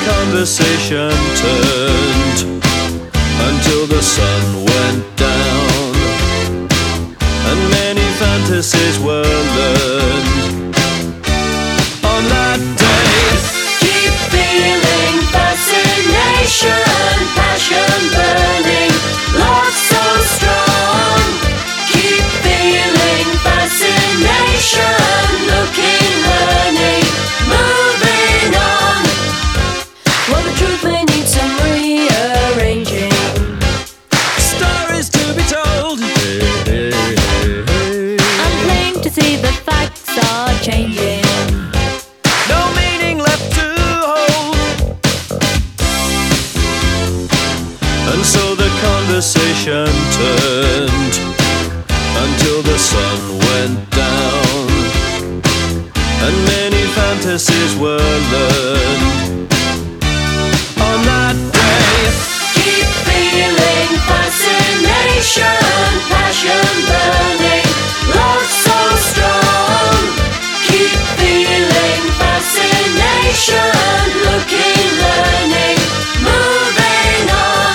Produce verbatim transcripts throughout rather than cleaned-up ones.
conversation turned until the sun went down, and many fantasies were learned on that day. Keep feeling fascination, passion burning, love so strong. Keep feeling fascination, looking, learning, moving on. Well, the truth may need some rearranging, Stories to be told. I'm plain to see the facts are changing. No meaning left to hold. And so the conversation turned until the sun went down, and many fantasies were learned on that day. Keep feeling fascination, passion burning, love so strong. Keep feeling fascination, looking, learning, moving on.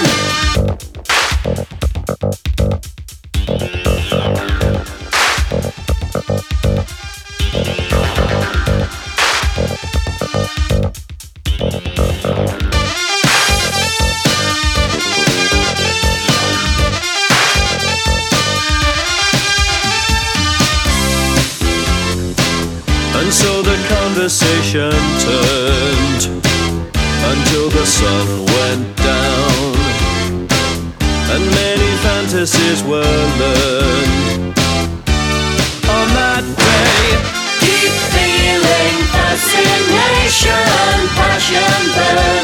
And so the conversation turned until the sun went down, and many fantasies were learned on that day. Keep feeling fascination, passion burning.